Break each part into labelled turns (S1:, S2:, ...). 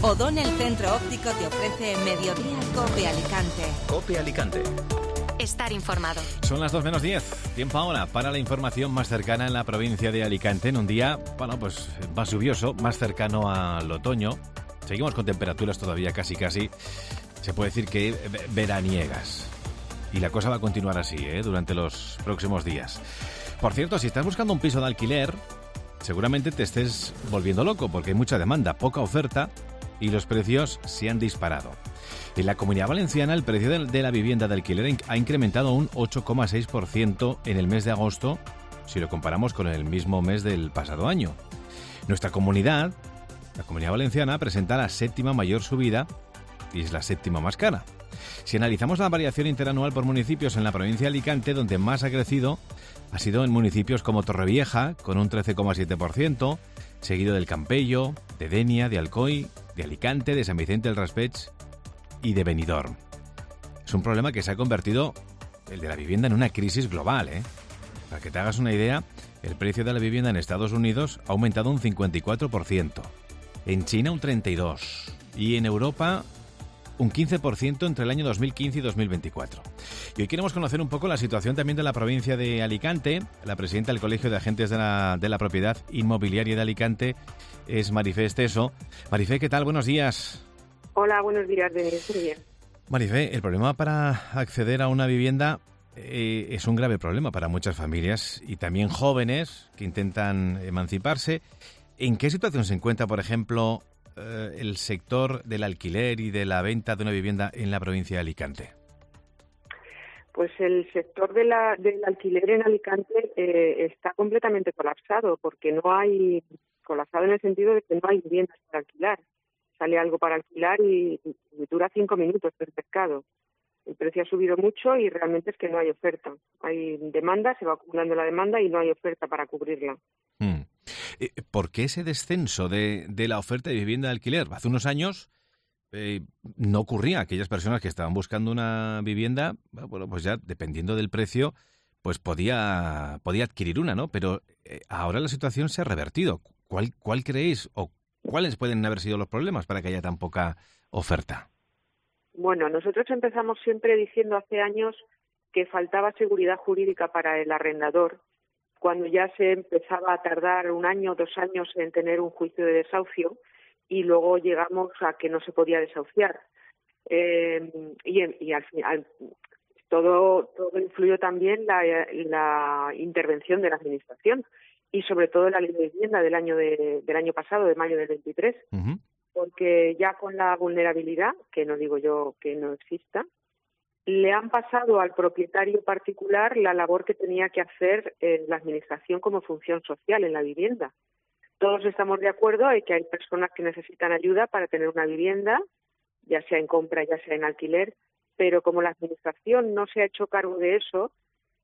S1: O'Donnell Centro Óptico te ofrece Mediodía Cope Alicante.
S2: Cope Alicante.
S3: Estar informado.
S4: Son las 2:10. Tiempo ahora para la información más cercana en la provincia de Alicante. En un día, bueno, pues más lluvioso, más cercano al otoño. Seguimos con temperaturas todavía casi, se puede decir que veraniegas. Y la cosa va a continuar así, durante los próximos días. Por cierto, si estás buscando un piso de alquiler, seguramente te estés volviendo loco porque hay mucha demanda, poca oferta y los precios se han disparado. En la Comunidad Valenciana el precio de la vivienda de alquiler ha incrementado un 8,6% en el mes de agosto si lo comparamos con el mismo mes del pasado año. Nuestra comunidad, la Comunidad Valenciana, presenta la séptima mayor subida y es la séptima más cara. Si analizamos la variación interanual por municipios en la provincia de Alicante, donde más ha crecido ha sido en municipios como Torrevieja, con un 13,7%, seguido del Campello, de Denia, de Alcoy, de Alicante, de San Vicente del Raspeig y de Benidorm. Es un problema que se ha convertido, el de la vivienda, en una crisis global, Para que te hagas una idea, el precio de la vivienda en Estados Unidos ha aumentado un 54%, en China un 32% y en Europa un 15% entre el año 2015 y 2024. Y hoy queremos conocer un poco la situación también de la provincia de Alicante. La presidenta del Colegio de Agentes de la Propiedad Inmobiliaria de Alicante es Marifé Esteso. Marifé, ¿qué tal? Buenos días.
S5: Hola, buenos días, Denis. Muy bien.
S4: Marifé, el problema para acceder a una vivienda es un grave problema para muchas familias y también jóvenes que intentan emanciparse. ¿En qué situación se encuentra, por ejemplo, el sector del alquiler y de la venta de una vivienda en la provincia de Alicante?
S5: Pues el sector del alquiler en Alicante está completamente colapsado, porque no hay, colapsado en el sentido de que no hay viviendas para alquilar. Sale algo para alquilar y dura 5 minutos el mercado. El precio ha subido mucho y realmente es que no hay oferta. Hay demanda, se va acumulando la demanda y no hay oferta para cubrirla.
S4: ¿Por qué ese descenso de la oferta de vivienda de alquiler? Hace unos años no ocurría. Aquellas personas que estaban buscando una vivienda, bueno, pues ya dependiendo del precio, pues podía adquirir una, ¿no? Pero ahora la situación se ha revertido. ¿Cuál creéis o cuáles pueden haber sido los problemas para que haya tan poca oferta?
S5: Bueno, nosotros empezamos siempre diciendo hace años que faltaba seguridad jurídica para el arrendador, cuando ya se empezaba a tardar 1 año, 2 años en tener un juicio de desahucio y luego llegamos a que no se podía desahuciar. Y al final todo influyó también la intervención de la Administración y sobre todo la Ley de Vivienda del año pasado, de mayo del 23, porque ya con la vulnerabilidad, que no digo yo que no exista, le han pasado al propietario particular la labor que tenía que hacer la Administración como función social en la vivienda. Todos estamos de acuerdo en que hay personas que necesitan ayuda para tener una vivienda, ya sea en compra, ya sea en alquiler, pero como la Administración no se ha hecho cargo de eso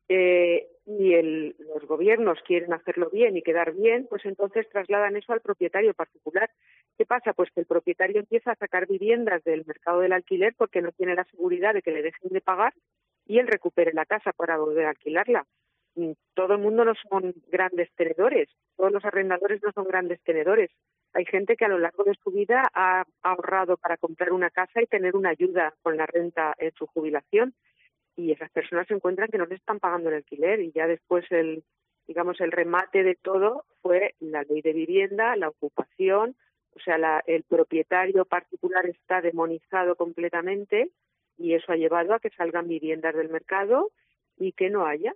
S5: y los gobiernos quieren hacerlo bien y quedar bien, pues entonces trasladan eso al propietario particular. ¿Qué pasa? Pues que el propietario empieza a sacar viviendas del mercado del alquiler porque no tiene la seguridad de que le dejen de pagar y él recupere la casa para volver a alquilarla. Todo el mundo no son grandes tenedores, todos los arrendadores no son grandes tenedores. Hay gente que a lo largo de su vida ha ahorrado para comprar una casa y tener una ayuda con la renta en su jubilación y esas personas se encuentran que no les están pagando el alquiler y ya después el remate de todo fue la ley de vivienda, la ocupación. O sea, el propietario particular está demonizado completamente y eso ha llevado a que salgan viviendas del mercado y que no haya.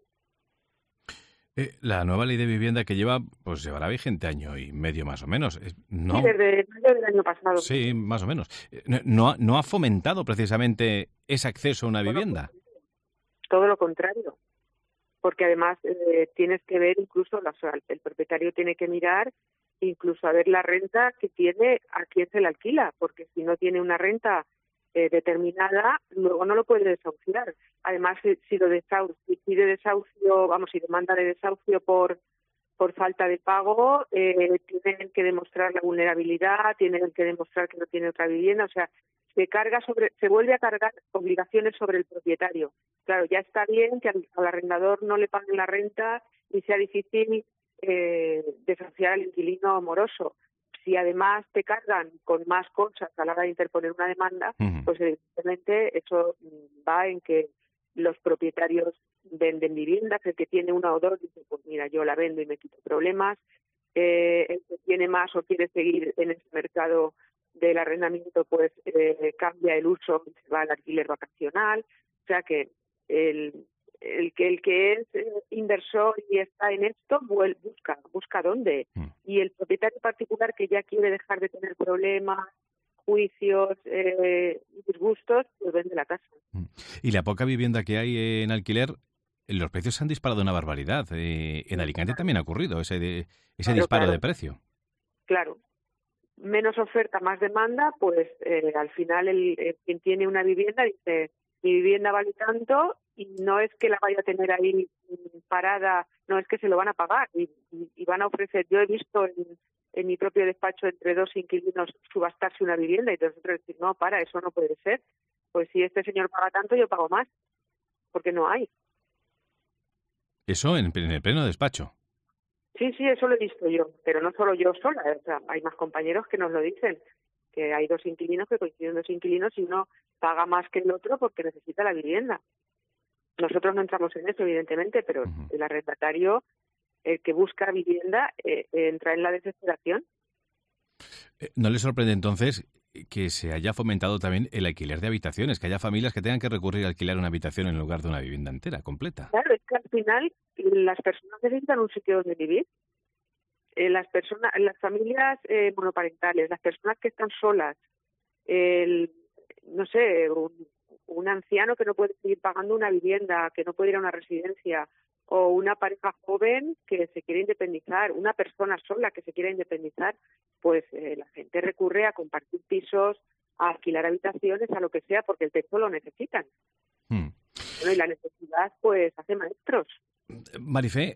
S4: La nueva ley de vivienda que llevará vigente 1 año y medio más o menos. ¿No?
S5: Sí, desde mayo del año pasado.
S4: Sí, más o menos. ¿No ha fomentado precisamente ese acceso a una vivienda?
S5: Todo lo contrario. Porque además tienes que ver incluso, el propietario tiene que mirar incluso a ver la renta que tiene, a quién se le alquila, porque si no tiene una renta determinada, luego no lo puede desahuciar. Además, si pide desahucio, si demanda de desahucio por falta de pago, tienen que demostrar la vulnerabilidad, tienen que demostrar que no tiene otra vivienda, o sea, se vuelve a cargar obligaciones sobre el propietario. Claro, ya está bien que al arrendador no le paguen la renta y sea difícil desahuciar al inquilino moroso. si además te cargan con más cosas a la hora de interponer una demanda, pues evidentemente eso va en que los propietarios venden viviendas, el que tiene una o dos dice, pues mira, yo la vendo y me quito problemas, el que tiene más o quiere seguir en ese mercado del arrendamiento, pues cambia el uso y se va al alquiler vacacional. O sea que el que es inversor y está en esto busca dónde. Y el propietario particular que ya quiere dejar de tener problemas, juicios, disgustos, pues vende la casa.
S4: Y la poca vivienda que hay en alquiler, los precios se han disparado una barbaridad. En Alicante también ha ocurrido ese disparo de precio.
S5: Claro. Menos oferta, más demanda, pues al final quien tiene una vivienda dice, mi vivienda vale tanto y no es que la vaya a tener ahí parada, no es que se lo van a pagar y van a ofrecer. Yo he visto en mi propio despacho entre dos inquilinos subastarse una vivienda y nosotros decir, no, eso no puede ser. Pues si este señor paga tanto, yo pago más, porque no hay.
S4: Eso en el pleno despacho.
S5: Sí, eso lo he visto yo, pero no solo yo sola, o sea, hay más compañeros que nos lo dicen, que hay dos inquilinos que coinciden dos inquilinos y uno paga más que el otro porque necesita la vivienda. Nosotros no entramos en eso, evidentemente, pero el arrendatario, el que busca vivienda, entra en la desesperación.
S4: ¿No le sorprende entonces que se haya fomentado también el alquiler de habitaciones, que haya familias que tengan que recurrir a alquilar una habitación en lugar de una vivienda entera, completa?
S5: Claro, es que al final las personas necesitan un sitio donde vivir. Las familias monoparentales, las personas que están solas, no sé, un anciano que no puede seguir pagando una vivienda, que no puede ir a una residencia, o una pareja joven que se quiere independizar, una persona sola que se quiere independizar, pues la gente recurre a compartir pisos, a alquilar habitaciones, a lo que sea, porque el techo lo necesitan. Bueno, y la necesidad pues hace maestros.
S4: Marifé,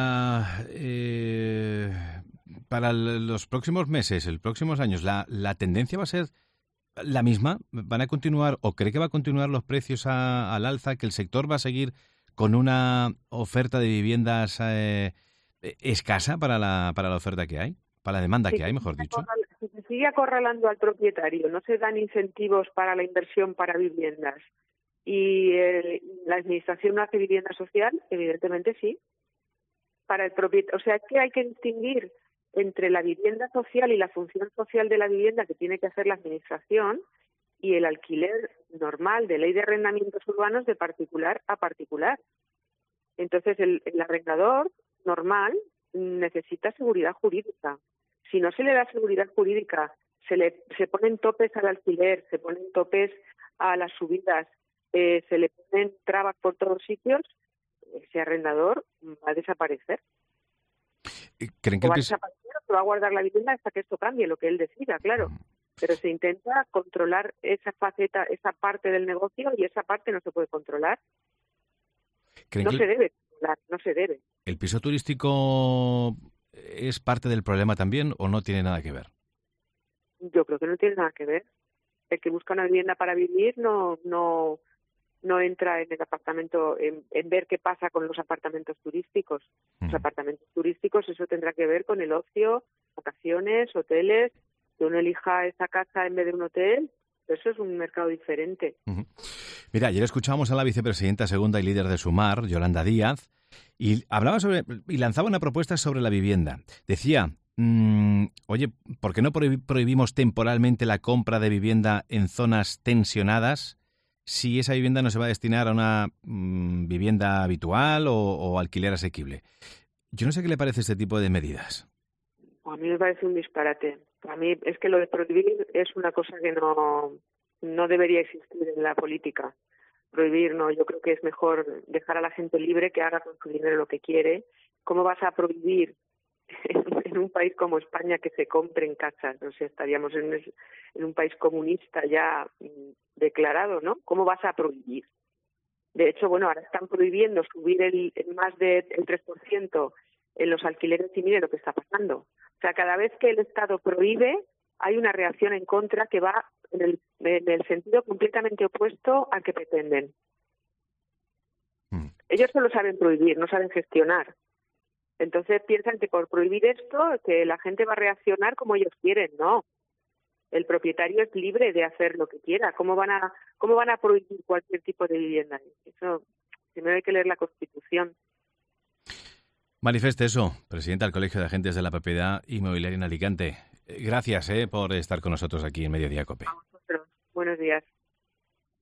S4: para los próximos meses, los próximos años, ¿la tendencia va a ser la misma? ¿Van a continuar o cree que va a continuar los precios al alza, que el sector va a seguir con una oferta de viviendas escasa para la oferta que hay, para la demanda que hay, mejor dicho?
S5: Si se sigue acorralando al propietario, no se dan incentivos para la inversión para viviendas y la administración no hace vivienda social, evidentemente sí. Para el propietario, o sea, es que hay que distinguir entre la vivienda social y la función social de la vivienda que tiene que hacer la administración y el alquiler normal de ley de arrendamientos urbanos de particular a particular. Entonces, el arrendador normal necesita seguridad jurídica. Si no se le da seguridad jurídica, se ponen topes al alquiler, se ponen topes a las subidas, se le ponen trabas por todos sitios, ese arrendador va a desaparecer.
S4: ¿Creen que
S5: va a desaparecer o se va a guardar la vivienda hasta que esto cambie, lo que él decida, claro. Pero se intenta controlar esa faceta, esa parte del negocio, y esa parte no se puede controlar. No se debe controlar, no se debe.
S4: ¿El piso turístico es parte del problema también o no tiene nada que ver?
S5: Yo creo que no tiene nada que ver. El que busca una vivienda para vivir no entra en el apartamento, en ver qué pasa con los apartamentos turísticos. Los apartamentos turísticos, eso tendrá que ver con el ocio, vacaciones, hoteles. Que uno elija esa casa en vez de un hotel, eso es un mercado diferente.
S4: Mira, ayer escuchábamos a la vicepresidenta segunda y líder de Sumar, Yolanda Díaz, y lanzaba una propuesta sobre la vivienda. Decía, oye, ¿por qué no prohibimos temporalmente la compra de vivienda en zonas tensionadas si esa vivienda no se va a destinar a una vivienda habitual o alquiler asequible? Yo no sé qué le parece este tipo de medidas.
S5: A mí me parece un disparate. A mí es que lo de prohibir es una cosa que no debería existir en la política. Prohibir no, yo creo que es mejor dejar a la gente libre que haga con su dinero lo que quiere. ¿Cómo vas a prohibir en un país como España que se compren casas? O sea, estaríamos en un país comunista ya declarado, ¿no? ¿Cómo vas a prohibir? De hecho, bueno, ahora están prohibiendo subir el más del 3% en los alquileres y mire lo que está pasando. O sea, cada vez que el Estado prohíbe, hay una reacción en contra que va en el sentido completamente opuesto al que pretenden. Ellos solo saben prohibir, no saben gestionar. Entonces piensan que por prohibir esto, que la gente va a reaccionar como ellos quieren. No, el propietario es libre de hacer lo que quiera. ¿Cómo van a prohibir cualquier tipo de vivienda? Eso, primero hay que leer la Constitución.
S4: Manifeste eso, presidenta del Colegio de Agentes de la Propiedad Inmobiliaria en Alicante. Gracias por estar con nosotros aquí en Mediodía COPE.
S5: A vosotros. Buenos días.